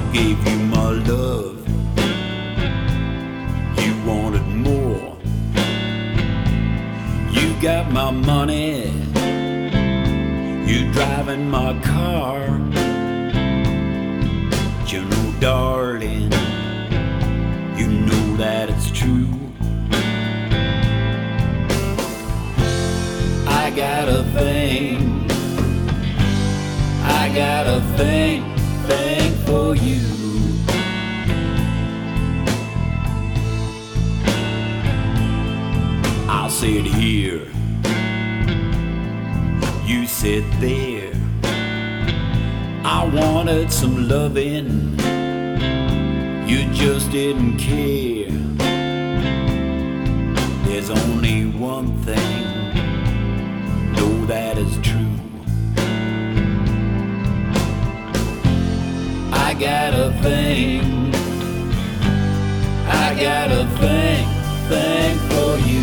gave you my love, you wanted more. You got my money, you driving my car. But you know, darling, you know that it's true. I got a thing, I got a thing for you. I'll say it here, you sit there. I wanted some loving, you just didn't care. There's only one thing, know that is true. I got a thing, I got a thing for you.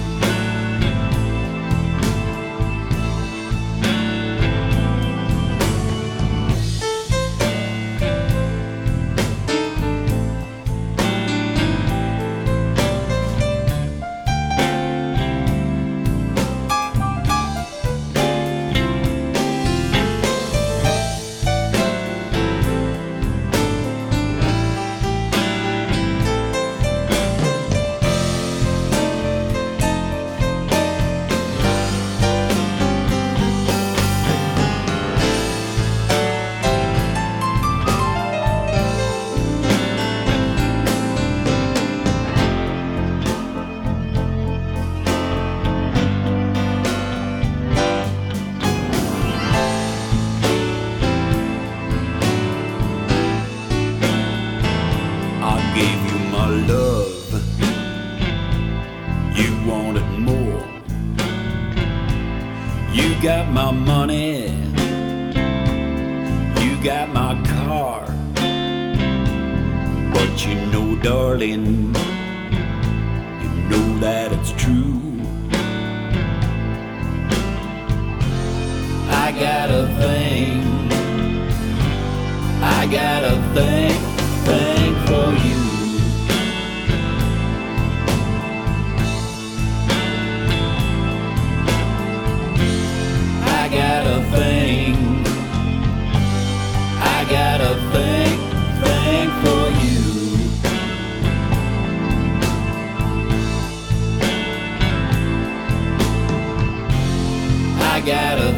Gave you my love, you wanted more. You got my money, you got my car. But you know, darling, you know that it's true. I got a thing, I got a thing for you. I got a thing, I got a thing for you. I got a